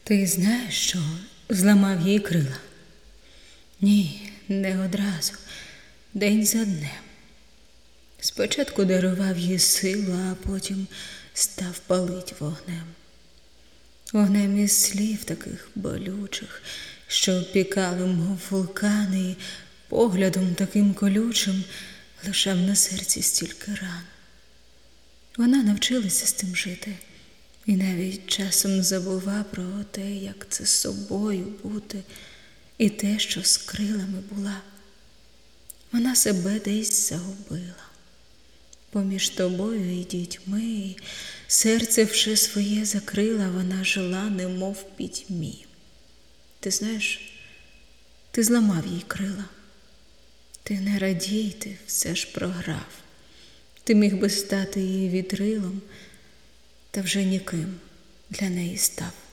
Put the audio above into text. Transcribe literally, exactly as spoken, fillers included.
Ти знаєш, що зламав їй крила? Ні, не одразу, день за днем. Спочатку дарував їй силу, а потім став палить вогнем. Вогнем із слів таких болючих, що пікали, мов вулкани, і поглядом таким колючим лишав на серці стільки ран. Вона навчилася з тим жити і навіть часом забула про те, як це з собою бути, і те, що з крилами була. Вона себе десь загубила поміж тобою і дітьми, і серце вже своє закрила, вона жила, немов в пітьмі. Ти знаєш, ти зламав їй крила. Ти не радій, ти все ж програв. Ти міг би стати її вітрилом, та вже ніким для неї став.